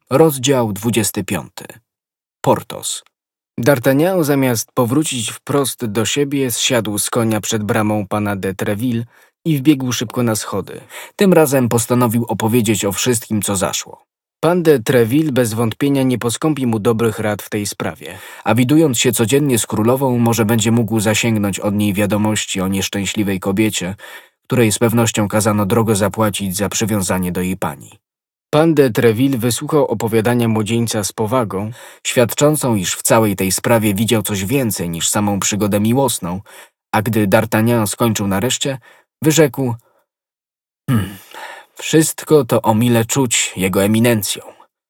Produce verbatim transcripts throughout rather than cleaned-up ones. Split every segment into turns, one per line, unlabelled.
Rozdział dwudziesty piąty. Portos. D'Artagnan zamiast powrócić wprost do siebie, zsiadł z konia przed bramą pana de Treville i wbiegł szybko na schody. Tym razem postanowił opowiedzieć o wszystkim, co zaszło. Pan de Treville bez wątpienia nie poskąpi mu dobrych rad w tej sprawie, a widując się codziennie z królową, może będzie mógł zasięgnąć od niej wiadomości o nieszczęśliwej kobiecie, której z pewnością kazano drogo zapłacić za przywiązanie do jej pani. Pan de Treville wysłuchał opowiadania młodzieńca z powagą, świadczącą, iż w całej tej sprawie widział coś więcej niż samą przygodę miłosną, a gdy D'Artagnan skończył nareszcie, wyrzekł: hmm, wszystko to o mile czuć jego eminencją.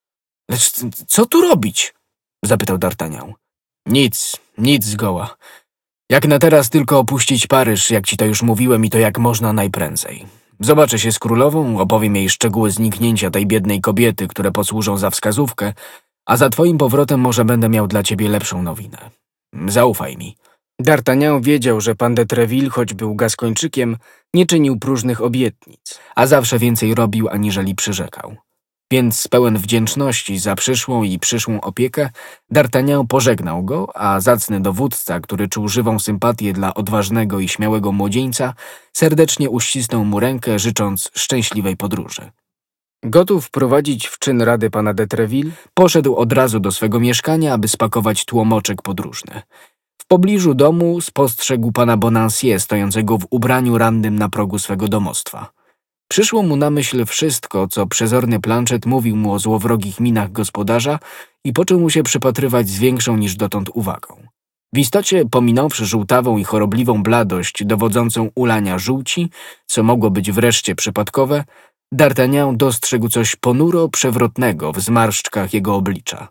Lecz co tu robić? Zapytał D'Artagnan. Nic, nic zgoła. Jak na teraz tylko opuścić Paryż, jak ci to już mówiłem, i to jak można najprędzej. Zobaczę się z królową, opowiem jej szczegóły zniknięcia tej biednej kobiety, które posłużą za wskazówkę, a za twoim powrotem może będę miał dla ciebie lepszą nowinę. Zaufaj mi. D'Artagnan wiedział, że pan de Treville, choć był Gaskończykiem, nie czynił próżnych obietnic, a zawsze więcej robił, aniżeli przyrzekał. Więc pełen wdzięczności za przyszłą i przyszłą opiekę, D'Artagnan pożegnał go, a zacny dowódca, który czuł żywą sympatię dla odważnego i śmiałego młodzieńca, serdecznie uścisnął mu rękę, życząc szczęśliwej podróży. Gotów wprowadzić w czyn rady pana de Treville, poszedł od razu do swego mieszkania, aby spakować tłomoczek podróżny. W pobliżu domu spostrzegł pana Bonancieux stojącego w ubraniu rannym na progu swego domostwa. Przyszło mu na myśl wszystko, co przezorny Planchet mówił mu o złowrogich minach gospodarza i począł mu się przypatrywać z większą niż dotąd uwagą. W istocie, pominąwszy żółtawą i chorobliwą bladość dowodzącą ulania żółci, co mogło być wreszcie przypadkowe, D'Artagnan dostrzegł coś ponuro przewrotnego w zmarszczkach jego oblicza.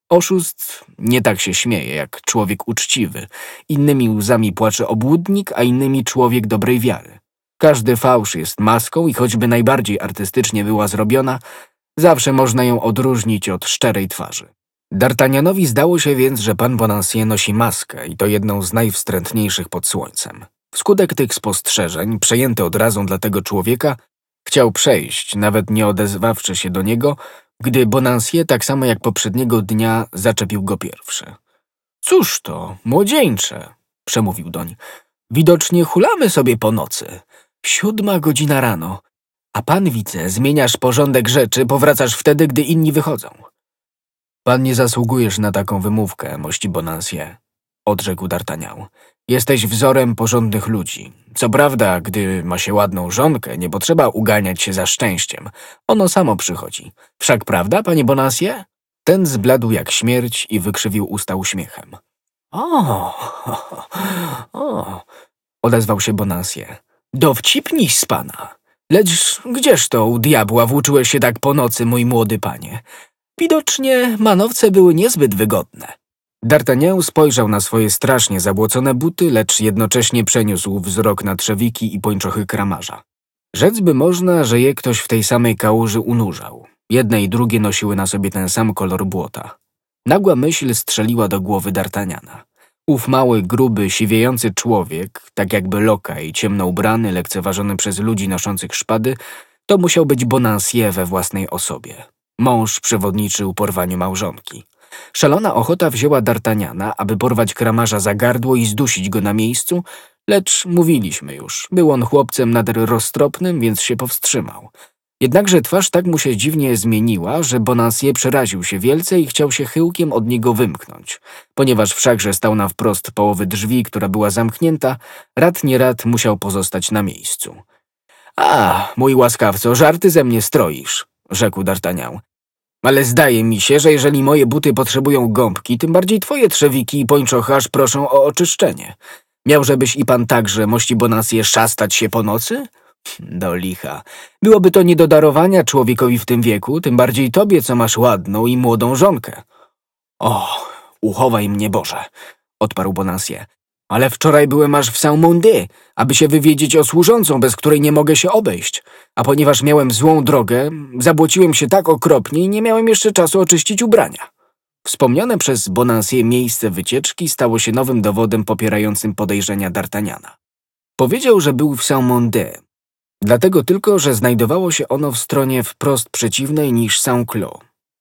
Oszust nie tak się śmieje, jak człowiek uczciwy. Innymi łzami płacze obłudnik, a innymi człowiek dobrej wiary. Każdy fałsz jest maską i choćby najbardziej artystycznie była zrobiona, zawsze można ją odróżnić od szczerej twarzy. D'Artagnanowi zdało się więc, że pan Bonancieux nosi maskę i to jedną z najwstrętniejszych pod słońcem. Wskutek tych spostrzeżeń, przejęty odrazą dla tego człowieka, chciał przejść, nawet nie odezwawszy się do niego, gdy Bonancieux tak samo jak poprzedniego dnia zaczepił go pierwszy. Cóż to, młodzieńcze, przemówił doń. Widocznie hulamy sobie po nocy. Siódma godzina rano, a pan, widzę, zmieniasz porządek rzeczy, powracasz wtedy, gdy inni wychodzą. Pan nie zasługujesz na taką wymówkę, mości Bonancieux, odrzekł D'Artagnan. Jesteś wzorem porządnych ludzi. Co prawda, gdy ma się ładną żonkę, nie potrzeba uganiać się za szczęściem. Ono samo przychodzi. Wszak prawda, panie Bonancieux? Ten zbladł jak śmierć i wykrzywił usta uśmiechem. O, o, odezwał się Bonancieux. Dowcipniś z pana. Lecz gdzież to u diabła włóczyłeś się tak po nocy, mój młody panie? Widocznie manowce były niezbyt wygodne. D'Artagnan spojrzał na swoje strasznie zabłocone buty, lecz jednocześnie przeniósł wzrok na trzewiki i pończochy kramarza. Rzec by można, że je ktoś w tej samej kałuży unurzał. Jedne i drugie nosiły na sobie ten sam kolor błota. Nagła myśl strzeliła do głowy D'Artagnana. Ów mały, gruby, siwiejący człowiek, tak jakby lokaj, ciemno ubrany, lekceważony przez ludzi noszących szpady, to musiał być Bonancieux we własnej osobie. Mąż przewodniczył porwaniu małżonki. Szalona ochota wzięła D'Artagnana, aby porwać kramarza za gardło i zdusić go na miejscu, lecz mówiliśmy już, był on chłopcem nader roztropnym, więc się powstrzymał. Jednakże twarz tak mu się dziwnie zmieniła, że Bonancieux przeraził się wielce i chciał się chyłkiem od niego wymknąć. Ponieważ wszakże stał na wprost połowy drzwi, która była zamknięta, rad nie rad musiał pozostać na miejscu. A, mój łaskawco, żarty ze mnie stroisz, rzekł D'Artagnan. Ale zdaje mi się, że jeżeli moje buty potrzebują gąbki, tym bardziej twoje trzewiki i pończochy aż proszą o oczyszczenie. Miałżebyś i pan także, mości Bonancieux, szastać się po nocy? Do licha. Byłoby to nie do darowania człowiekowi w tym wieku, tym bardziej tobie, co masz ładną i młodą żonkę. O, uchowaj mnie, Boże, odparł Bonancieux. Ale wczoraj byłem aż w Saint-Mandé, aby się wywiedzieć o służącą, bez której nie mogę się obejść. A ponieważ miałem złą drogę, zabłociłem się tak okropnie i nie miałem jeszcze czasu oczyścić ubrania. Wspomniane przez Bonancieux miejsce wycieczki stało się nowym dowodem popierającym podejrzenia D'Artagnana. Powiedział, że był w Saint-Mandé. Dlatego tylko, że znajdowało się ono w stronie wprost przeciwnej niż Saint-Cloud.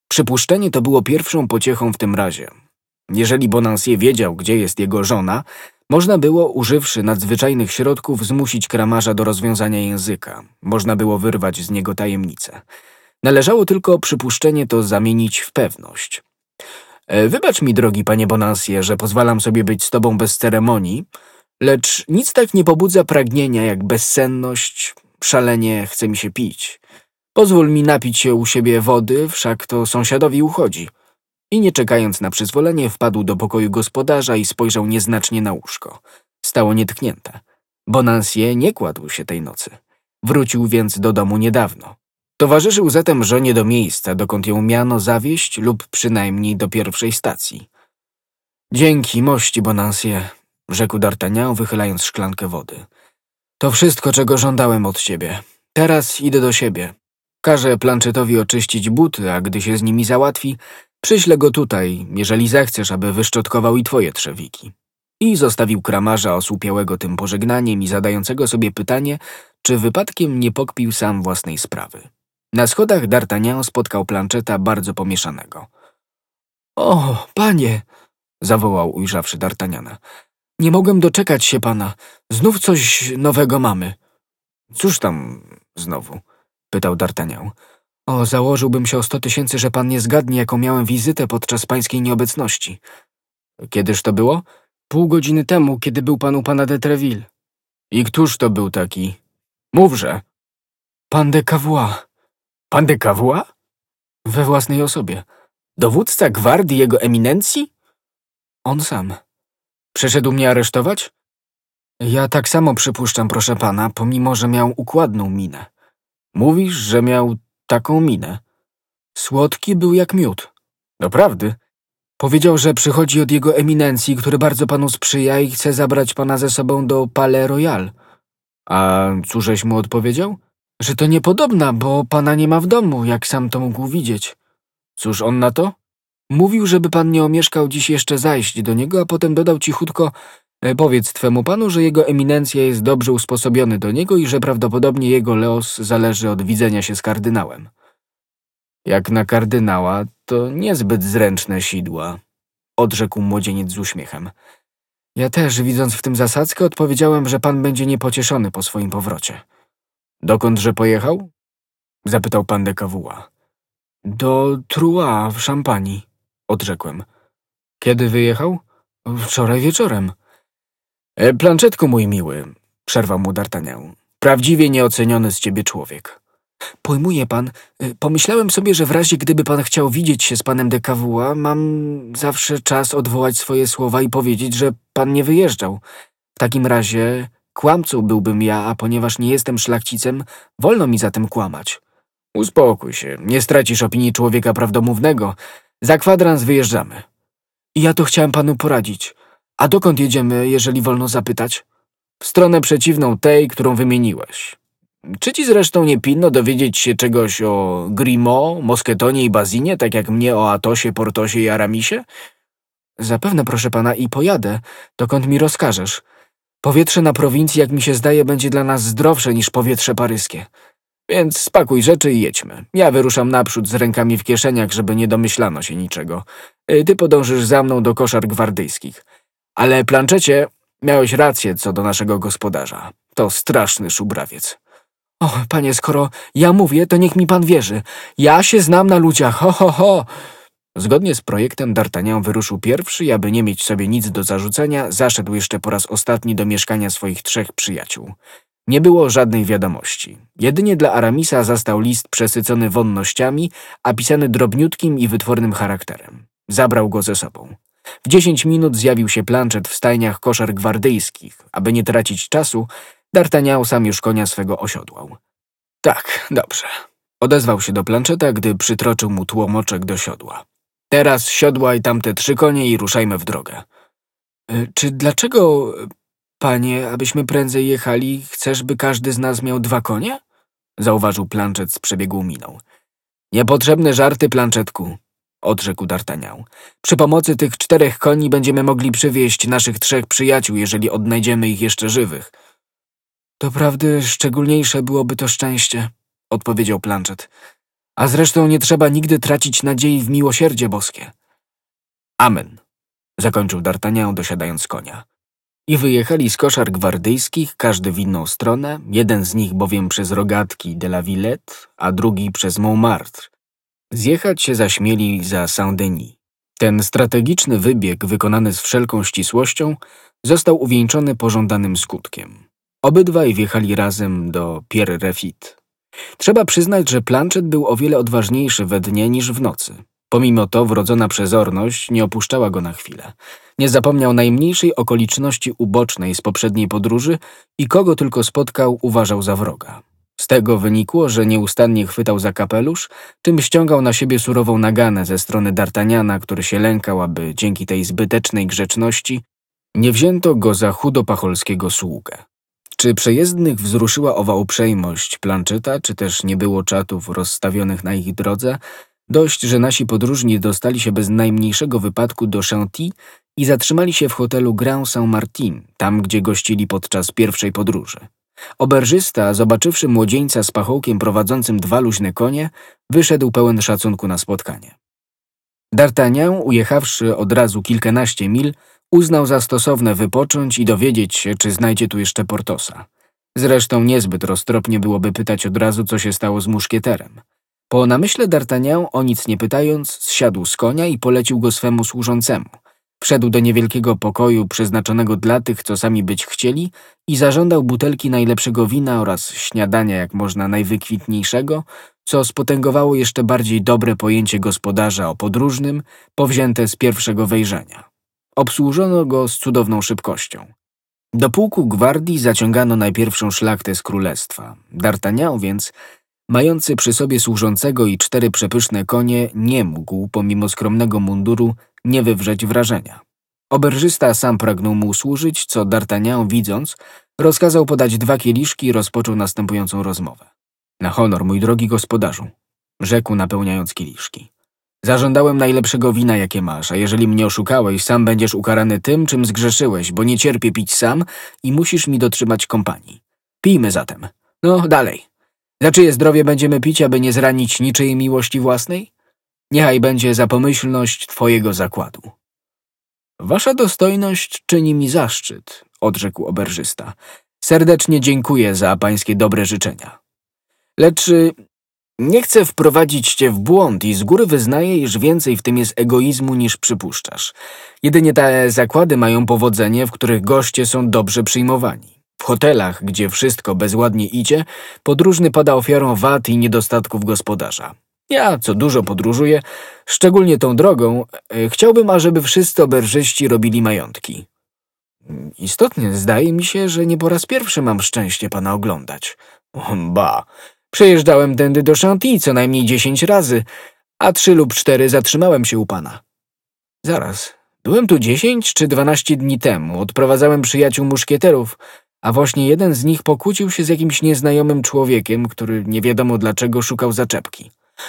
Przypuszczenie to było pierwszą pociechą w tym razie. Jeżeli Bonancieux wiedział, gdzie jest jego żona, można było, używszy nadzwyczajnych środków, zmusić kramarza do rozwiązania języka. Można było wyrwać z niego tajemnicę. Należało tylko przypuszczenie to zamienić w pewność. E, wybacz mi, drogi panie Bonancieux, że pozwalam sobie być z tobą bez ceremonii, lecz nic tak nie pobudza pragnienia jak bezsenność, szalenie chce mi się pić. Pozwól mi napić się u siebie wody, wszak to sąsiadowi uchodzi. I nie czekając na przyzwolenie, wpadł do pokoju gospodarza i spojrzał nieznacznie na łóżko. Stało nietknięte. Bonancieux nie kładł się tej nocy. Wrócił więc do domu niedawno. Towarzyszył zatem żonie do miejsca, dokąd ją miano zawieźć lub przynajmniej do pierwszej stacji. Dzięki, mości Bonancieux, rzekł D'Artagnan, wychylając szklankę wody. To wszystko, czego żądałem od ciebie. Teraz idę do siebie. Każę Planchetowi oczyścić buty, a gdy się z nimi załatwi, przyślę go tutaj, jeżeli zechcesz, aby wyszczotkował i twoje trzewiki. I zostawił kramarza osłupiałego tym pożegnaniem i zadającego sobie pytanie, czy wypadkiem nie pokpił sam własnej sprawy. Na schodach D'Artagnan spotkał Plancheta bardzo pomieszanego. — O, panie! — zawołał, ujrzawszy D'Artagnana. — Nie mogłem doczekać się pana. Znów coś nowego mamy. — Cóż tam znowu? — pytał D'Artagnan. — O, założyłbym się o sto tysięcy, że pan nie zgadnie, jaką miałem wizytę podczas pańskiej nieobecności. — Kiedyż to było? — Pół godziny temu, kiedy był pan u pana de Treville. — I któż to był taki? — Mówże. — Pan de Cavois. — Pan de Cavois? — We własnej osobie. — Dowódca gwardii jego eminencji? — On sam. — Przyszedł mnie aresztować? — Ja tak samo przypuszczam, proszę pana, pomimo że miał układną minę. — Mówisz, że miał taką minę? — Słodki był jak miód. — Doprawdy? Powiedział, że przychodzi od jego eminencji, który bardzo panu sprzyja i chce zabrać pana ze sobą do Palais Royal. — A cóżeś mu odpowiedział? — Że to niepodobna, bo pana nie ma w domu, jak sam to mógł widzieć. — Cóż on na to? Mówił, żeby pan nie omieszkał dziś jeszcze zajść do niego, a potem dodał cichutko: e, powiedz twemu panu, że jego eminencja jest dobrze usposobiony do niego i że prawdopodobnie jego los zależy od widzenia się z kardynałem. Jak na kardynała, to niezbyt zręczne sidła, odrzekł młodzieniec z uśmiechem. Ja też, widząc w tym zasadzkę, odpowiedziałem, że pan będzie niepocieszony po swoim powrocie. Dokądże pojechał? Zapytał pan de Cavois. Do Troyes w Szampanii, odrzekłem. Kiedy wyjechał? Wczoraj wieczorem. E, Planczetku, mój miły, przerwał mu D'Artagnan. Prawdziwie nieoceniony z ciebie człowiek. Pojmuje pan, pomyślałem sobie, że w razie gdyby pan chciał widzieć się z panem de Cavois, mam zawsze czas odwołać swoje słowa i powiedzieć, że pan nie wyjeżdżał. W takim razie kłamcą byłbym ja, a ponieważ nie jestem szlachcicem, wolno mi zatem kłamać. Uspokój się, nie stracisz opinii człowieka prawdomównego. Za kwadrans wyjeżdżamy. I ja to chciałem panu poradzić. A dokąd jedziemy, jeżeli wolno zapytać? W stronę przeciwną tej, którą wymieniłeś. Czy ci zresztą nie pilno dowiedzieć się czegoś o Grimaud, Mosketonie i Bazinie, tak jak mnie o Atosie, Portosie i Aramisie? Zapewne, proszę pana, i pojadę, dokąd mi rozkażesz. Powietrze na prowincji, jak mi się zdaje, będzie dla nas zdrowsze niż powietrze paryskie. Więc spakuj rzeczy i jedźmy. Ja wyruszam naprzód z rękami w kieszeniach, żeby nie domyślano się niczego. Ty podążysz za mną do koszar gwardyjskich. Ale, Planchecie, miałeś rację co do naszego gospodarza. To straszny szubrawiec. O, panie, skoro ja mówię, to niech mi pan wierzy. Ja się znam na ludziach, ho, ho, ho. Zgodnie z projektem D'Artagnan wyruszył pierwszy i aby nie mieć sobie nic do zarzucenia, zaszedł jeszcze po raz ostatni do mieszkania swoich trzech przyjaciół. Nie było żadnej wiadomości. Jedynie dla Aramisa zastał list przesycony wonnościami, a pisany drobniutkim i wytwornym charakterem. Zabrał go ze sobą. W dziesięć minut zjawił się Planchet w stajniach koszar gwardyjskich. Aby nie tracić czasu, D'Artagnan sam już konia swego osiodłał. Tak, dobrze. Odezwał się do Plancheta, gdy przytroczył mu tłomoczek do siodła. Teraz siodłaj tamte trzy konie i ruszajmy w drogę. Y, czy dlaczego, panie, abyśmy prędzej jechali, chcesz, by każdy z nas miał dwa konie? Zauważył Planchet z przebiegłą miną. Niepotrzebne żarty, Planchetku, odrzekł D'Artagnan. Przy pomocy tych czterech koni będziemy mogli przywieźć naszych trzech przyjaciół, jeżeli odnajdziemy ich jeszcze żywych. Doprawdy szczególniejsze byłoby to szczęście, odpowiedział Planchet. A zresztą nie trzeba nigdy tracić nadziei w miłosierdzie boskie. Amen, zakończył D'Artagnan, dosiadając z konia. I wyjechali z koszar gwardyjskich, każdy w inną stronę, jeden z nich bowiem przez rogatki de la Villette, a drugi przez Montmartre. Zjechać się zaśmieli za Saint-Denis. Ten strategiczny wybieg, wykonany z wszelką ścisłością, został uwieńczony pożądanym skutkiem. Obydwaj wjechali razem do Pierre Refit. Trzeba przyznać, że Planchet był o wiele odważniejszy we dnie niż w nocy. Pomimo to wrodzona przezorność nie opuszczała go na chwilę. Nie zapomniał najmniejszej okoliczności ubocznej z poprzedniej podróży i kogo tylko spotkał, uważał za wroga. Z tego wynikło, że nieustannie chwytał za kapelusz, czym ściągał na siebie surową naganę ze strony D'Artagnana, który się lękał, aby dzięki tej zbytecznej grzeczności nie wzięto go za chudopacholskiego sługę. Czy przejezdnych wzruszyła owa uprzejmość Plancheta, czy też nie było czatów rozstawionych na ich drodze, dość, że nasi podróżni dostali się bez najmniejszego wypadku do Chantilly i zatrzymali się w hotelu Grand Saint-Martin, tam gdzie gościli podczas pierwszej podróży. Oberżysta, zobaczywszy młodzieńca z pachołkiem prowadzącym dwa luźne konie, wyszedł pełen szacunku na spotkanie. D'Artagnan, ujechawszy od razu kilkanaście mil, uznał za stosowne wypocząć i dowiedzieć się, czy znajdzie tu jeszcze Portosa. Zresztą niezbyt roztropnie byłoby pytać od razu, co się stało z muszkieterem. Po namyśle D'Artagnan, o nic nie pytając, zsiadł z konia i polecił go swemu służącemu. Wszedł do niewielkiego pokoju przeznaczonego dla tych, co sami być chcieli i zażądał butelki najlepszego wina oraz śniadania jak można najwykwintniejszego, co spotęgowało jeszcze bardziej dobre pojęcie gospodarza o podróżnym, powzięte z pierwszego wejrzenia. Obsłużono go z cudowną szybkością. Do pułku gwardii zaciągano najpierwszą szlachtę z królestwa. D'Artagnan więc, mający przy sobie służącego i cztery przepyszne konie, nie mógł, pomimo skromnego munduru, nie wywrzeć wrażenia. Oberżysta sam pragnął mu służyć, co D'Artagnan, widząc, rozkazał podać dwa kieliszki i rozpoczął następującą rozmowę. Na honor, mój drogi gospodarzu, rzekł, napełniając kieliszki. Zażądałem najlepszego wina, jakie masz, a jeżeli mnie oszukałeś, sam będziesz ukarany tym, czym zgrzeszyłeś, bo nie cierpię pić sam i musisz mi dotrzymać kompanii. Pijmy zatem. No, dalej. Za czyje zdrowie będziemy pić, aby nie zranić niczyjej miłości własnej? Niechaj będzie za pomyślność twojego zakładu. Wasza dostojność czyni mi zaszczyt, odrzekł oberżysta. Serdecznie dziękuję za pańskie dobre życzenia. Lecz nie chcę wprowadzić cię w błąd i z góry wyznaję, iż więcej w tym jest egoizmu niż przypuszczasz. Jedynie te zakłady mają powodzenie, w których goście są dobrze przyjmowani. W hotelach, gdzie wszystko bezładnie idzie, podróżny pada ofiarą wad i niedostatków gospodarza. Ja, co dużo podróżuję, szczególnie tą drogą, chciałbym, ażeby wszyscy oberżyści robili majątki. Istotnie, zdaje mi się, że nie po raz pierwszy mam szczęście pana oglądać. Ba, przejeżdżałem tędy do Chantilly co najmniej dziesięć razy, a trzy lub cztery zatrzymałem się u pana. Zaraz, byłem tu dziesięć czy dwanaście dni temu, odprowadzałem przyjaciół muszkieterów, a właśnie jeden z nich pokłócił się z jakimś nieznajomym człowiekiem, który nie wiadomo dlaczego szukał zaczepki.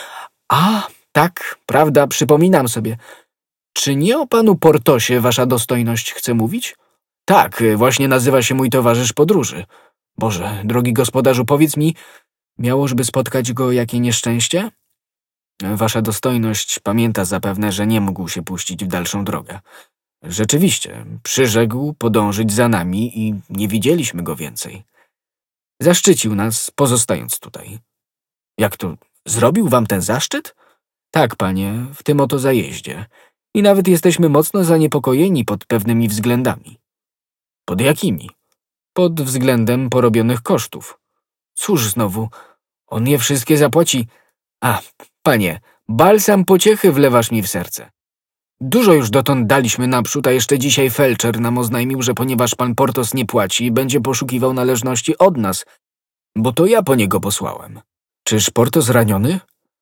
A, tak, prawda, przypominam sobie. Czy nie o panu Portosie wasza dostojność chce mówić? Tak, właśnie nazywa się mój towarzysz podróży. Boże, drogi gospodarzu, powiedz mi, miałożby spotkać go jakie nieszczęście? Wasza dostojność pamięta zapewne, że nie mógł się puścić w dalszą drogę. Rzeczywiście, przyrzekł podążyć za nami i nie widzieliśmy go więcej. Zaszczycił nas, pozostając tutaj. Jak to, zrobił wam ten zaszczyt? Tak, panie, w tym oto zajeździe. I nawet jesteśmy mocno zaniepokojeni pod pewnymi względami. Pod jakimi? Pod względem porobionych kosztów. Cóż znowu, on je wszystkie zapłaci. A, panie, balsam pociechy wlewasz mi w serce. Dużo już dotąd daliśmy naprzód, a jeszcze dzisiaj felczer nam oznajmił, że ponieważ pan Portos nie płaci, będzie poszukiwał należności od nas, bo to ja po niego posłałem. Czyż Portos raniony?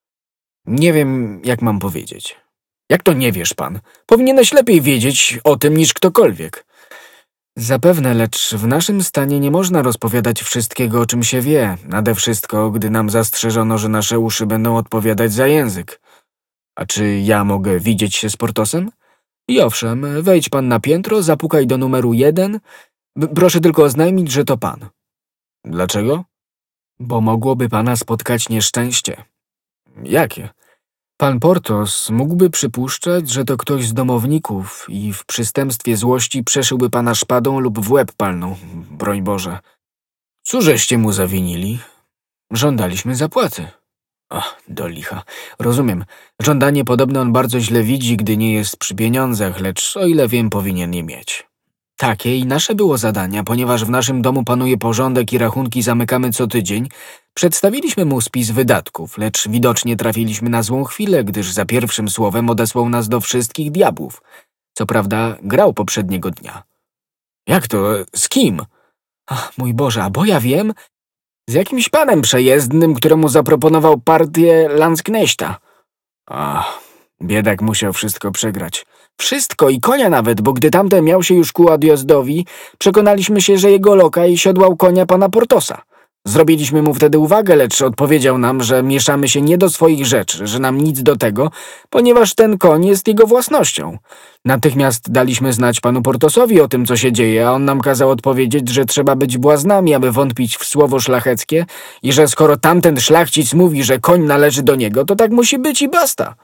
Nie wiem, jak mam powiedzieć. Jak to nie wiesz pan? Powinieneś lepiej wiedzieć o tym niż ktokolwiek. Zapewne, lecz w naszym stanie nie można rozpowiadać wszystkiego, o czym się wie, nade wszystko, gdy nam zastrzeżono, że nasze uszy będą odpowiadać za język. A czy ja mogę widzieć się z Portosem? I owszem, wejdź pan na piętro, zapukaj do numeru jeden. B- proszę tylko oznajmić, że to pan. Dlaczego? Bo mogłoby pana spotkać nieszczęście. Jakie? Pan Portos mógłby przypuszczać, że to ktoś z domowników i w przystępstwie złości przeszyłby pana szpadą lub w łeb palnął. Broń Boże. Cóżeście mu zawinili? Żądaliśmy zapłaty. Ach, do licha. Rozumiem. Żądanie podobne on bardzo źle widzi, gdy nie jest przy pieniądzach, lecz o ile wiem, powinien je mieć. Takie i nasze było zadania, ponieważ w naszym domu panuje porządek i rachunki zamykamy co tydzień. Przedstawiliśmy mu spis wydatków, lecz widocznie trafiliśmy na złą chwilę, gdyż za pierwszym słowem odesłał nas do wszystkich diabłów. Co prawda grał poprzedniego dnia. Jak to? Z kim? Ach, mój Boże, a bo ja wiem, z jakimś panem przejezdnym, któremu zaproponował partię Landsknechta. Ach, biedak musiał wszystko przegrać. Wszystko i konia nawet, bo gdy tamten miał się już ku odjazdowi, przekonaliśmy się, że jego lokaj siodłał konia pana Portosa. Zrobiliśmy mu wtedy uwagę, lecz odpowiedział nam, że mieszamy się nie do swoich rzeczy, że nam nic do tego, ponieważ ten koń jest jego własnością. Natychmiast daliśmy znać panu Portosowi o tym, co się dzieje, a on nam kazał odpowiedzieć, że trzeba być błaznami, aby wątpić w słowo szlacheckie i że skoro tamten szlachcic mówi, że koń należy do niego, to tak musi być i basta.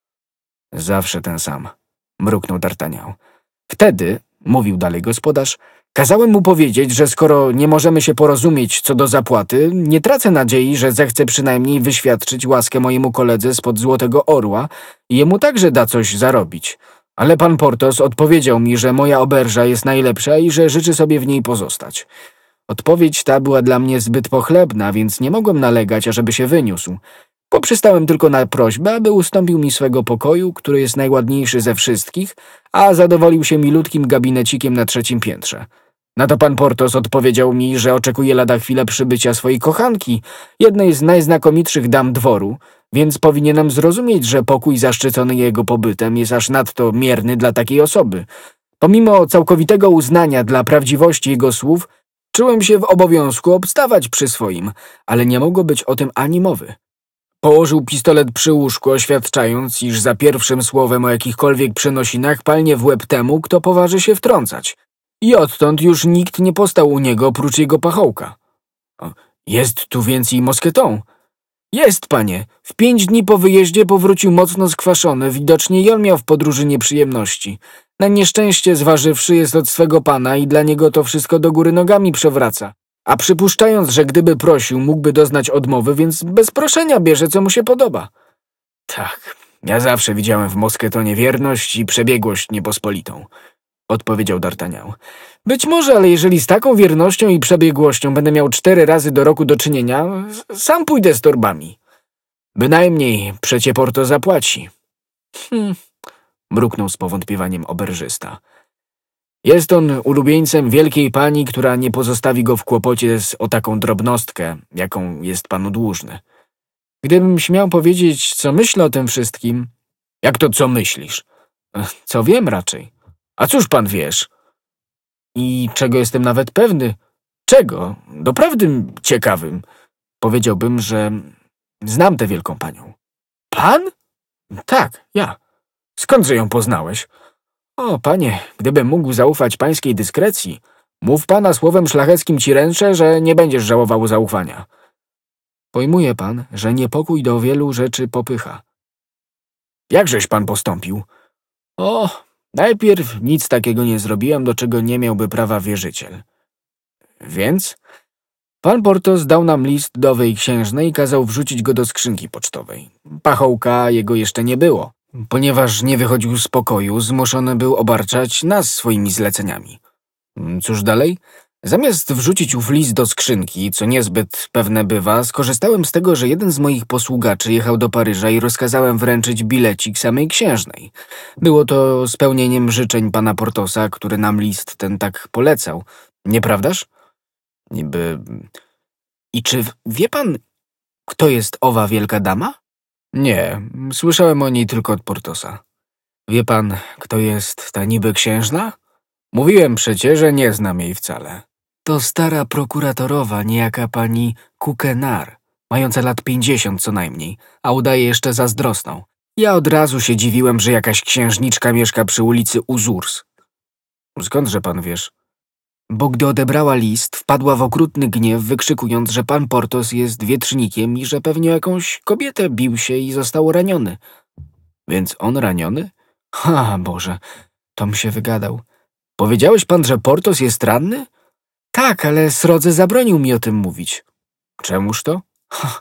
Zawsze ten sam, mruknął D'Artagnan. Wtedy, mówił dalej gospodarz, kazałem mu powiedzieć, że skoro nie możemy się porozumieć co do zapłaty, nie tracę nadziei, że zechce przynajmniej wyświadczyć łaskę mojemu koledze spod Złotego Orła i jemu także da coś zarobić. Ale pan Portos odpowiedział mi, że moja oberża jest najlepsza i że życzy sobie w niej pozostać. Odpowiedź ta była dla mnie zbyt pochlebna, więc nie mogłem nalegać, ażeby się wyniósł. Poprzystałem tylko na prośbę, aby ustąpił mi swego pokoju, który jest najładniejszy ze wszystkich, a zadowolił się milutkim gabinecikiem na trzecim piętrze. Na to pan Portos odpowiedział mi, że oczekuje lada chwilę przybycia swojej kochanki, jednej z najznakomitszych dam dworu, więc powinienem zrozumieć, że pokój zaszczycony jego pobytem jest aż nadto mierny dla takiej osoby. Pomimo całkowitego uznania dla prawdziwości jego słów, czułem się w obowiązku obstawać przy swoim, ale nie mogło być o tym ani mowy. Położył pistolet przy łóżku, oświadczając, iż za pierwszym słowem o jakichkolwiek przenosinach palnie w łeb temu, kto poważy się wtrącać. I odtąd już nikt nie postał u niego oprócz jego pachołka. Jest tu więc i mosketą. Jest, panie. W pięć dni po wyjeździe powrócił mocno skwaszony, widocznie i on miał w podróży nieprzyjemności. Na nieszczęście zważywszy jest od swego pana i dla niego to wszystko do góry nogami przewraca. A przypuszczając, że gdyby prosił, mógłby doznać odmowy, więc bez proszenia bierze, co mu się podoba. Tak, ja zawsze widziałem w mosketonie wierność i przebiegłość niepospolitą, odpowiedział D'Artagnan. Być może, ale jeżeli z taką wiernością i przebiegłością będę miał cztery razy do roku do czynienia, sam pójdę z torbami. Bynajmniej przecie Porto zapłaci. Hm, mruknął z powątpiewaniem oberżysta. Jest on ulubieńcem wielkiej pani, która nie pozostawi go w kłopocie z o taką drobnostkę, jaką jest panu dłużny. Gdybym śmiał powiedzieć, co myślę o tym wszystkim... Jak to co myślisz? Co wiem raczej. A cóż pan wiesz? I czego jestem nawet pewny? Czego? Doprawdy ciekawym. Powiedziałbym, że znam tę wielką panią. Pan? Tak, ja. Skądże ją poznałeś? O, panie, gdybym mógł zaufać pańskiej dyskrecji, mów pana słowem szlacheckim ci ręczę, że nie będziesz żałował zaufania. Pojmuje pan, że niepokój do wielu rzeczy popycha. Jakżeś pan postąpił? O, najpierw nic takiego nie zrobiłem, do czego nie miałby prawa wierzyciel. Więc? Pan Portos dał nam list do owej księżnej i kazał wrzucić go do skrzynki pocztowej. Pachołka jego jeszcze nie było. Ponieważ nie wychodził z pokoju, zmuszony był obarczać nas swoimi zleceniami. Cóż dalej? Zamiast wrzucić ów list do skrzynki, co niezbyt pewne bywa, skorzystałem z tego, że jeden z moich posługaczy jechał do Paryża i rozkazałem wręczyć bilecik samej księżnej. Było to spełnieniem życzeń pana Portosa, który nam list ten tak polecał. Nieprawdaż? Niby... I czy wie pan, kto jest owa wielka dama? Nie, słyszałem o niej tylko od Portosa. Wie pan, kto jest ta niby księżna? Mówiłem przecie, że nie znam jej wcale. To stara prokuratorowa, niejaka pani Coquenard, mająca lat pięćdziesiąt co najmniej, a udaje jeszcze zazdrosną. Ja od razu się dziwiłem, że jakaś księżniczka mieszka przy ulicy Uzurs. Skądże pan wiesz? bo gdy odebrała list, wpadła w okrutny gniew, wykrzykując, że pan Portos jest wietrznikiem i że pewnie jakąś kobietę bił się i został raniony. Więc on raniony? Ha, Boże, Tom się wygadał. Powiedziałeś pan, że Portos jest ranny? Tak, ale srodze zabronił mi o tym mówić. Czemuż to? Ha,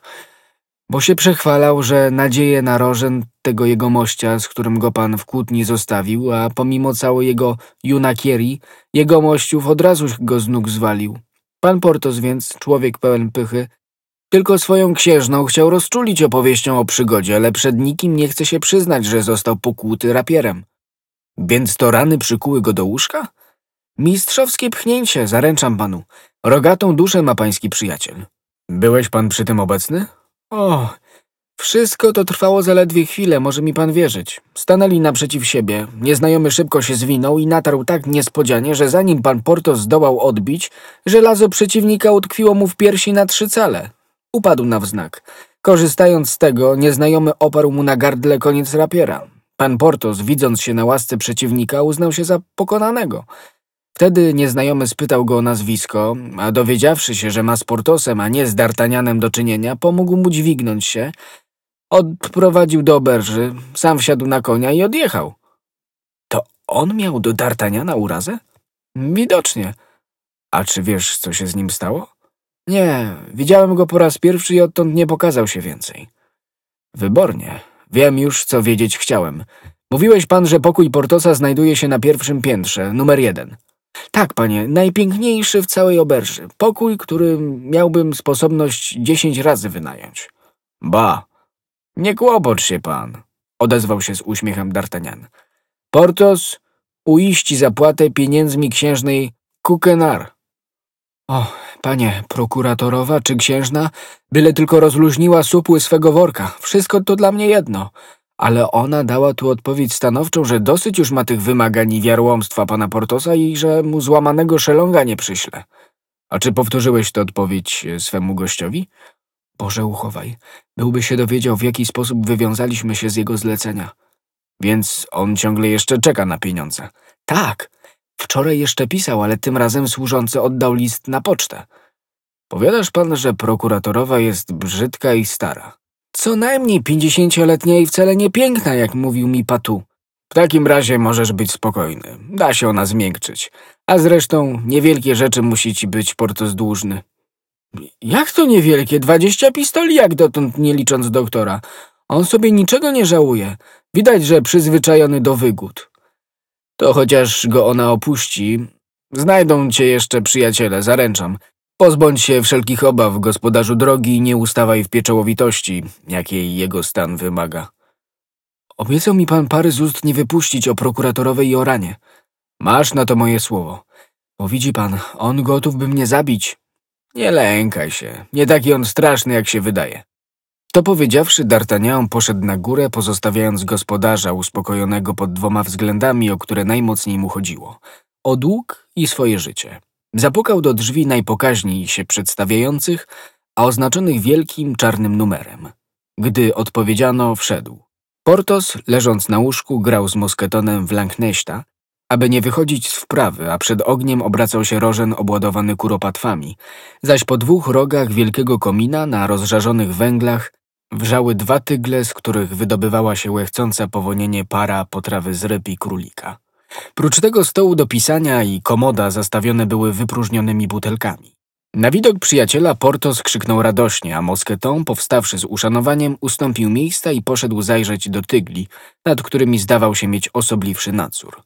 bo się przechwalał, że nadzieje na rożen tego jegomościa, z którym go pan w kłótni zostawił, a pomimo całej jego junakierii, jegomościów od razu go z nóg zwalił. Pan Portos więc, człowiek pełen pychy, tylko swoją księżną chciał rozczulić opowieścią o przygodzie, ale przed nikim nie chce się przyznać, że został pokłuty rapierem. Więc to rany przykuły go do łóżka? Mistrzowskie pchnięcie, zaręczam panu. Rogatą duszę ma pański przyjaciel. Byłeś pan przy tym obecny? O, wszystko to trwało zaledwie chwilę, może mi pan wierzyć. Stanęli naprzeciw siebie, nieznajomy szybko się zwinął i natarł tak niespodzianie, że zanim pan Portos zdołał odbić, żelazo przeciwnika utkwiło mu w piersi na trzy cale. Upadł na wznak. Korzystając z tego, nieznajomy oparł mu na gardle koniec rapiera. Pan Portos, widząc się na łasce przeciwnika, uznał się za pokonanego. Wtedy nieznajomy spytał go o nazwisko, a dowiedziawszy się, że ma z Portosem, a nie z D'Artagnanem do czynienia, pomógł mu dźwignąć się, odprowadził do oberży, sam wsiadł na konia i odjechał. To on miał do D'Artagnana urazę? Widocznie. A czy wiesz, co się z nim stało? Nie, widziałem go po raz pierwszy i odtąd nie pokazał się więcej. Wybornie. Wiem już, co wiedzieć chciałem. Mówiłeś pan, że pokój Portosa znajduje się na pierwszym piętrze, numer jeden. Tak, panie, najpiękniejszy w całej oberży. Pokój, który miałbym sposobność dziesięć razy wynająć. Ba, nie kłopocz się pan, odezwał się z uśmiechem D'Artagnan. Portos uiści zapłatę pieniędzmi księżnej Coquenard. O, panie, prokuratorowa czy księżna, byle tylko rozluźniła supły swego worka. Wszystko to dla mnie jedno. Ale ona dała tu odpowiedź stanowczą, że dosyć już ma tych wymagań i wiarłomstwa pana Portosa i że mu złamanego szelonga nie przyśle. A czy powtórzyłeś tę odpowiedź swemu gościowi? Boże, uchowaj. Byłby się dowiedział, w jaki sposób wywiązaliśmy się z jego zlecenia. Więc on ciągle jeszcze czeka na pieniądze. Tak. Wczoraj jeszcze pisał, ale tym razem służący oddał list na pocztę. Powiadasz pan, że prokuratorowa jest brzydka i stara. Co najmniej pięćdziesięcioletnia i wcale nie piękna, jak mówił mi Patu. W takim razie możesz być spokojny. Da się ona zmiękczyć. A zresztą niewielkie rzeczy musi ci być Portos dłużny. Jak to niewielkie? Dwadzieścia pistoli jak dotąd, nie licząc doktora. On sobie niczego nie żałuje. Widać, że przyzwyczajony do wygód. To chociaż go ona opuści, znajdą cię jeszcze przyjaciele, zaręczam. Pozbądź się wszelkich obaw, gospodarzu drogi, i nie ustawaj w pieczołowitości, jakiej jego stan wymaga. Obiecał mi pan pary z ust nie wypuścić o prokuratorowej i o ranie. Masz na to moje słowo. Bo widzi pan, on gotów by mnie zabić. Nie lękaj się, nie taki on straszny, jak się wydaje. To powiedziawszy, D'Artagnan poszedł na górę, pozostawiając gospodarza uspokojonego pod dwoma względami, o które najmocniej mu chodziło. O dług i swoje życie. Zapukał do drzwi najpokaźniej się przedstawiających, a oznaczonych wielkim czarnym numerem. Gdy odpowiedziano, wszedł. Portos, leżąc na łóżku, grał z mosketonem w Lankneśta, aby nie wychodzić z wprawy, a przed ogniem obracał się rożen obładowany kuropatwami, zaś po dwóch rogach wielkiego komina na rozżarzonych węglach wrzały dwa tygle, z których wydobywała się łechcąca powonienie para potrawy z ryb i królika. Prócz tego stołu do pisania i komoda zastawione były wypróżnionymi butelkami. Na widok przyjaciela Portos krzyknął radośnie, a Mosqueton, powstawszy z uszanowaniem, ustąpił miejsca i poszedł zajrzeć do tygli, nad którymi zdawał się mieć osobliwszy nadzór.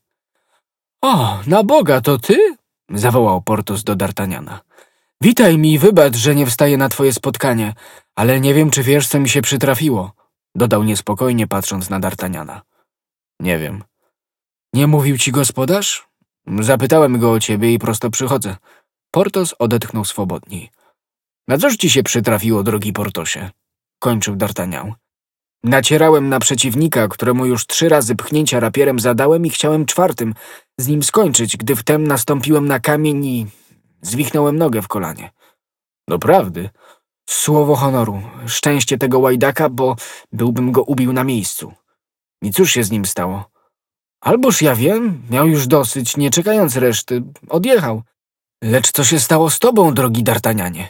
O, na Boga, to ty? Zawołał Portos do D'Artagnana. Witaj mi i wybacz, że nie wstaję na twoje spotkanie, ale nie wiem, czy wiesz, co mi się przytrafiło, dodał niespokojnie, patrząc na D'Artagnana. Nie wiem. Nie mówił ci gospodarz? Zapytałem go o ciebie i prosto przychodzę. Portos odetchnął swobodniej. Na cóż ci się przytrafiło, drogi Portosie? Kończył D'Artagnan. Nacierałem na przeciwnika, któremu już trzy razy pchnięcia rapierem zadałem i chciałem czwartym z nim skończyć, gdy wtem nastąpiłem na kamień i zwichnąłem nogę w kolanie. Doprawdy? Słowo honoru. Szczęście tego łajdaka, bo byłbym go ubił na miejscu. I cóż się z nim stało? Alboż ja wiem, miał już dosyć, nie czekając reszty, odjechał. Lecz co się stało z tobą, drogi D'Artagnanie?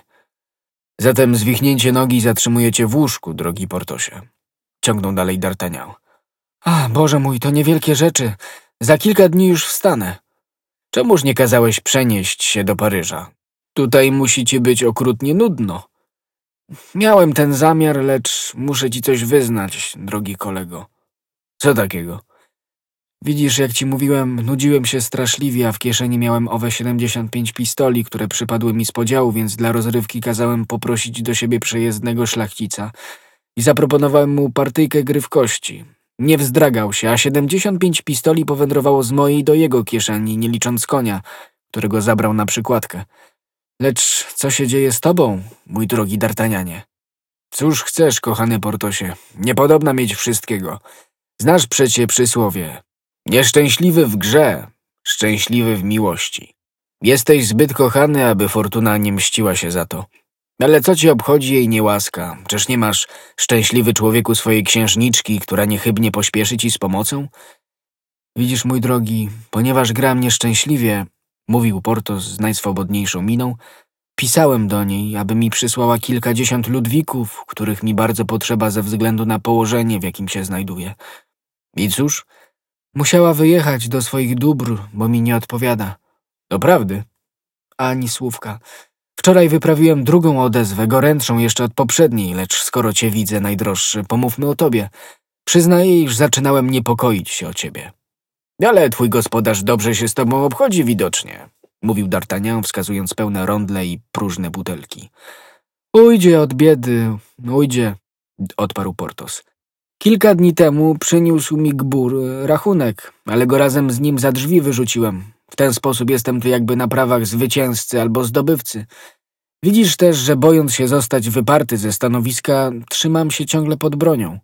Zatem zwichnięcie nogi zatrzymujecie w łóżku, drogi Portosie. Ciągnął dalej D'Artagnan. A, Boże mój, to niewielkie rzeczy. Za kilka dni już wstanę. Czemuż nie kazałeś przenieść się do Paryża? Tutaj musi ci być okrutnie nudno. Miałem ten zamiar, lecz muszę ci coś wyznać, drogi kolego. Co takiego? Widzisz, jak ci mówiłem, nudziłem się straszliwie, a w kieszeni miałem owe siedemdziesiąt pięć pistoli, które przypadły mi z podziału, więc dla rozrywki kazałem poprosić do siebie przejezdnego szlachcica i zaproponowałem mu partyjkę gry w kości. Nie wzdragał się, a siedemdziesiąt pięć pistoli powędrowało z mojej do jego kieszeni, nie licząc konia, którego zabrał na przykładkę. Lecz co się dzieje z tobą, mój drogi D'Artagnanie? Cóż chcesz, kochany Portosie, niepodobna mieć wszystkiego. Znasz przecie przysłowie. Nieszczęśliwy w grze, szczęśliwy w miłości. Jesteś zbyt kochany, aby fortuna nie mściła się za to. Ale co ci obchodzi jej niełaska? Czyż nie masz, szczęśliwy człowieku, swojej księżniczki, która niechybnie pośpieszy ci z pomocą? Widzisz, mój drogi, ponieważ gram nieszczęśliwie, mówił Portos z najswobodniejszą miną, pisałem do niej, aby mi przysłała kilkadziesiąt ludwików, których mi bardzo potrzeba ze względu na położenie, w jakim się znajduję. I cóż? Musiała wyjechać do swoich dóbr, bo mi nie odpowiada. Doprawdy? Ani słówka. Wczoraj wyprawiłem drugą odezwę, gorętszą jeszcze od poprzedniej, lecz skoro cię widzę, najdroższy, pomówmy o tobie. Przyznaję, iż zaczynałem niepokoić się o ciebie. Ale twój gospodarz dobrze się z tobą obchodzi widocznie, mówił D'Artagnan, wskazując pełne rondle i próżne butelki. Ujdzie od biedy, ujdzie, odparł Portos. Kilka dni temu przyniósł mi gbur rachunek, ale go razem z nim za drzwi wyrzuciłem. W ten sposób jestem tu jakby na prawach zwycięzcy albo zdobywcy. Widzisz też, że bojąc się zostać wyparty ze stanowiska, trzymam się ciągle pod bronią.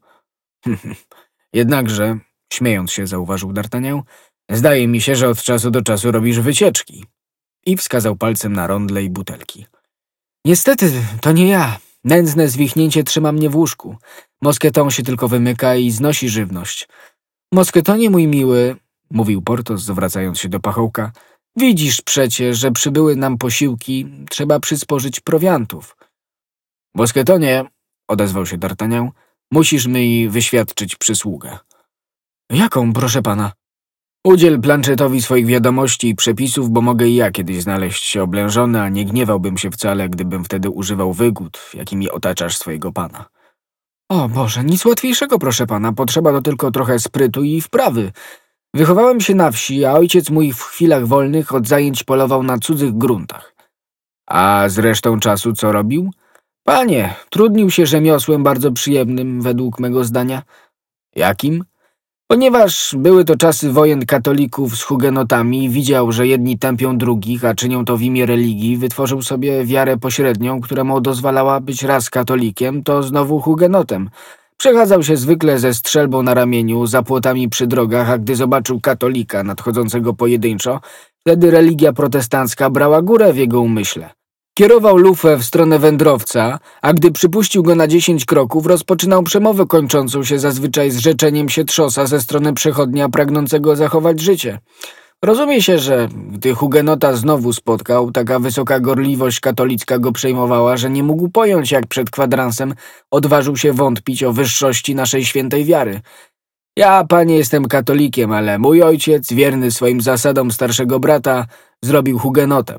Jednakże, śmiejąc się, zauważył D'Artagnan, zdaje mi się, że od czasu do czasu robisz wycieczki. I wskazał palcem na rondle i butelki. Niestety, to nie ja. Nędzne zwichnięcie trzyma mnie w łóżku. Mosketon się tylko wymyka i znosi żywność. Mosketonie, mój miły, mówił Portos, zwracając się do pachołka, widzisz przecie, że przybyły nam posiłki, trzeba przysporzyć prowiantów. Mosketonie, odezwał się D'Artagnan, musisz mi wyświadczyć przysługę. Jaką, proszę pana? Udziel planszetowi swoich wiadomości i przepisów, bo mogę i ja kiedyś znaleźć się oblężony, a nie gniewałbym się wcale, gdybym wtedy używał wygód, jakimi otaczasz swojego pana. O Boże, nic łatwiejszego, proszę pana, potrzeba to tylko trochę sprytu i wprawy. Wychowałem się na wsi, a ojciec mój w chwilach wolnych od zajęć polował na cudzych gruntach. A z resztą czasu co robił? Panie, trudnił się rzemiosłem bardzo przyjemnym, według mego zdania. Jakim? Ponieważ były to czasy wojen katolików z hugenotami, widział, że jedni tępią drugich, a czynią to w imię religii, wytworzył sobie wiarę pośrednią, która mu dozwalała być raz katolikiem, to znowu hugenotem. Przechadzał się zwykle ze strzelbą na ramieniu, za płotami przy drogach, a gdy zobaczył katolika nadchodzącego pojedynczo, wtedy religia protestancka brała górę w jego umyśle. Kierował lufę w stronę wędrowca, a gdy przypuścił go na dziesięć kroków, rozpoczynał przemowę kończącą się zazwyczaj zrzeczeniem się trzosa ze strony przechodnia pragnącego zachować życie. Rozumie się, że gdy hugenota znowu spotkał, taka wysoka gorliwość katolicka go przejmowała, że nie mógł pojąć, jak przed kwadransem odważył się wątpić o wyższości naszej świętej wiary. Ja, panie, jestem katolikiem, ale mój ojciec, wierny swoim zasadom starszego brata, zrobił hugenotem.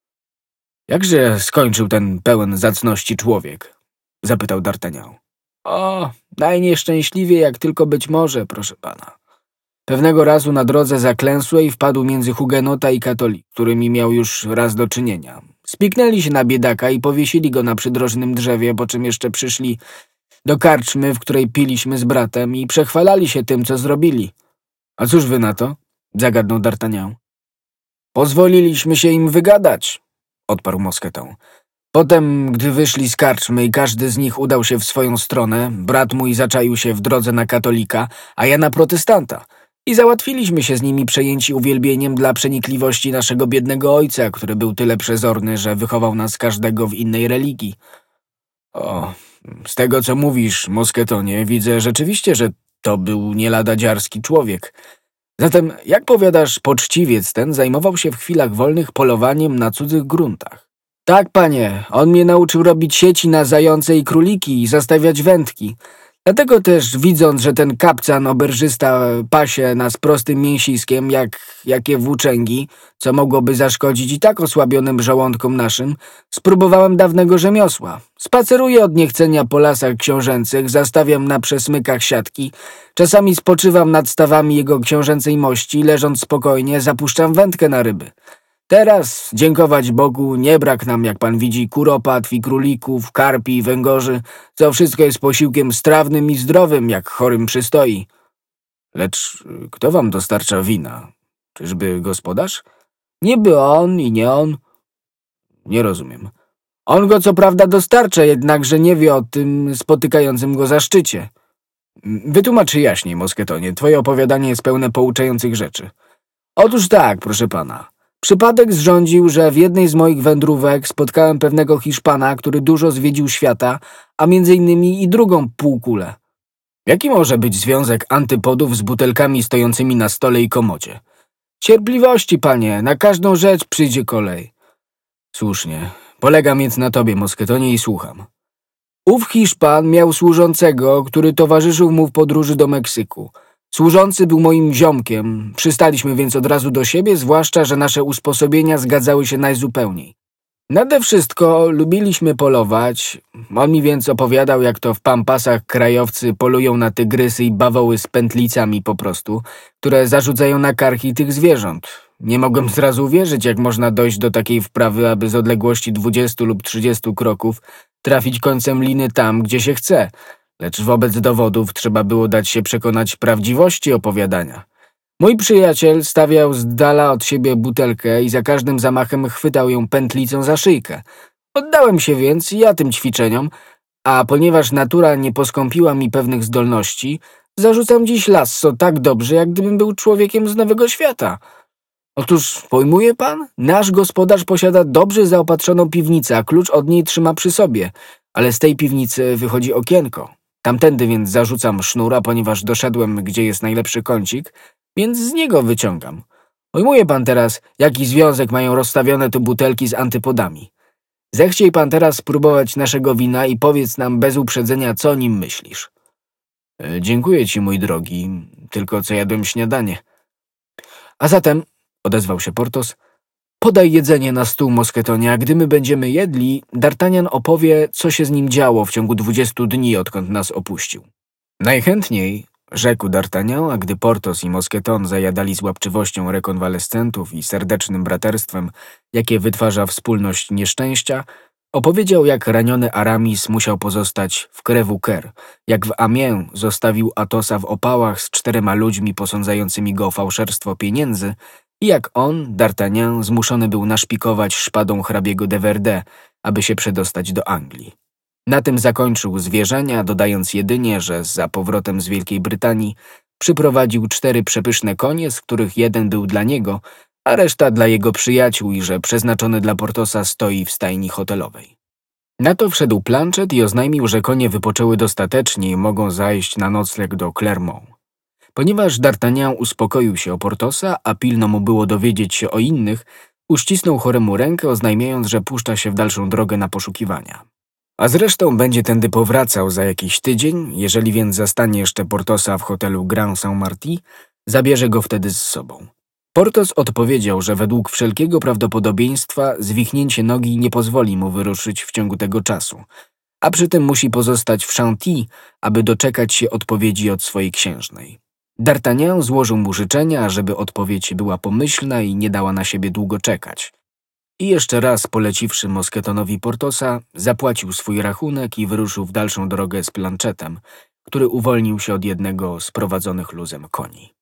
Jakże skończył ten pełen zacności człowiek? Zapytał D'Artagnan. O, najnieszczęśliwiej jak tylko być może, proszę pana. Pewnego razu na drodze zaklęsłej wpadł między hugenota i katolik, którymi miał już raz do czynienia. Spiknęli się na biedaka i powiesili go na przydrożnym drzewie, po czym jeszcze przyszli do karczmy, w której piliśmy z bratem i przechwalali się tym, co zrobili. A cóż wy na to? Zagadnął D'Artagnan. Pozwoliliśmy się im wygadać, odparł Mosketą. Potem, gdy wyszli z karczmy i każdy z nich udał się w swoją stronę, brat mój zaczaił się w drodze na katolika, a ja na protestanta. I załatwiliśmy się z nimi przejęci uwielbieniem dla przenikliwości naszego biednego ojca, który był tyle przezorny, że wychował nas każdego w innej religii. O, z tego co mówisz, Mosketonie, widzę rzeczywiście, że to był nie lada dziarski człowiek. Zatem, jak powiadasz, poczciwiec ten zajmował się w chwilach wolnych polowaniem na cudzych gruntach. Tak, panie, on mnie nauczył robić sieci na zające i króliki i zastawiać wędki. Dlatego też, widząc, że ten kapcan oberżysta pasie nas prostym mięsiskiem, jak jakie włóczęgi, co mogłoby zaszkodzić i tak osłabionym żołądkom naszym, spróbowałem dawnego rzemiosła. Spaceruję od niechcenia po lasach książęcych, zastawiam na przesmykach siatki, czasami spoczywam nad stawami jego książęcej mości, leżąc spokojnie, zapuszczam wędkę na ryby. Teraz, dziękować Bogu, nie brak nam, jak pan widzi, kuropatw i królików, karpi i węgorzy, co wszystko jest posiłkiem strawnym i zdrowym, jak chorym przystoi. Lecz kto wam dostarcza wina? Czyżby gospodarz? Niby on i nie on. Nie rozumiem. On go co prawda dostarcza, jednakże nie wie o tym spotykającym go zaszczycie. Wytłumacz jaśniej, Mosketonie, twoje opowiadanie jest pełne pouczających rzeczy. Otóż tak, proszę pana. Przypadek zrządził, że w jednej z moich wędrówek spotkałem pewnego Hiszpana, który dużo zwiedził świata, a między innymi i drugą półkulę. Jaki może być związek antypodów z butelkami stojącymi na stole i komodzie? Cierpliwości, panie, na każdą rzecz przyjdzie kolej. Słusznie. Polegam więc na tobie, Mosketonie, i słucham. Ów Hiszpan miał służącego, który towarzyszył mu w podróży do Meksyku. Służący był moim ziomkiem, przystaliśmy więc od razu do siebie, zwłaszcza, że nasze usposobienia zgadzały się najzupełniej. Nade wszystko lubiliśmy polować, on mi więc opowiadał, jak to w pampasach krajowcy polują na tygrysy i bawoły z pętlicami po prostu, które zarzucają na karki tych zwierząt. Nie mogłem zrazu uwierzyć, jak można dojść do takiej wprawy, aby z odległości dwudziestu lub trzydziestu kroków trafić końcem liny tam, gdzie się chce. Lecz wobec dowodów trzeba było dać się przekonać prawdziwości opowiadania. Mój przyjaciel stawiał z dala od siebie butelkę i za każdym zamachem chwytał ją pętlicą za szyjkę. Oddałem się więc ja tym ćwiczeniom, a ponieważ natura nie poskąpiła mi pewnych zdolności, zarzucam dziś lasso tak dobrze, jak gdybym był człowiekiem z Nowego Świata. Otóż, pojmuje pan? Nasz gospodarz posiada dobrze zaopatrzoną piwnicę, a klucz od niej trzyma przy sobie, ale z tej piwnicy wychodzi okienko. Tamtędy więc zarzucam sznur, a ponieważ doszedłem, gdzie jest najlepszy kącik, więc z niego wyciągam. Pojmuje pan teraz, jaki związek mają rozstawione tu butelki z antypodami. Zechciej pan teraz spróbować naszego wina i powiedz nam bez uprzedzenia, co o nim myślisz. E, dziękuję ci, mój drogi, tylko co jadłem śniadanie. A zatem, odezwał się Portos, podaj jedzenie na stół, Mosketonie, a gdy my będziemy jedli, D'Artagnan opowie, co się z nim działo w ciągu dwudziestu dni, odkąd nas opuścił. Najchętniej, rzekł D'Artagnan, a gdy Portos i Mosketon zajadali z łapczywością rekonwalescentów i serdecznym braterstwem, jakie wytwarza wspólność nieszczęścia, opowiedział, jak raniony Aramis musiał pozostać w Crèvecœur, jak w Amiens zostawił Atosa w opałach z czterema ludźmi posądzającymi go o fałszerstwo pieniędzy, i jak on, D'Artagnan, zmuszony był naszpikować szpadą hrabiego de Verdun, aby się przedostać do Anglii. Na tym zakończył zwierzenia, dodając jedynie, że za powrotem z Wielkiej Brytanii przyprowadził cztery przepyszne konie, z których jeden był dla niego, a reszta dla jego przyjaciół i że przeznaczony dla Portosa stoi w stajni hotelowej. Na to wszedł Planchet i oznajmił, że konie wypoczęły dostatecznie i mogą zajść na nocleg do Clermont. Ponieważ D'Artagnan uspokoił się o Portosa, a pilno mu było dowiedzieć się o innych, uścisnął choremu rękę, oznajmiając, że puszcza się w dalszą drogę na poszukiwania. A zresztą będzie tędy powracał za jakiś tydzień, jeżeli więc zastanie jeszcze Portosa w hotelu Grand Saint-Marty, zabierze go wtedy z sobą. Portos odpowiedział, że według wszelkiego prawdopodobieństwa zwichnięcie nogi nie pozwoli mu wyruszyć w ciągu tego czasu, a przy tym musi pozostać w Chanty, aby doczekać się odpowiedzi od swojej księżnej. D'Artagnan złożył mu życzenia, żeby odpowiedź była pomyślna i nie dała na siebie długo czekać. I jeszcze raz poleciwszy Mosketonowi Portosa, zapłacił swój rachunek i wyruszył w dalszą drogę z Planchetem, który uwolnił się od jednego z prowadzonych luzem koni.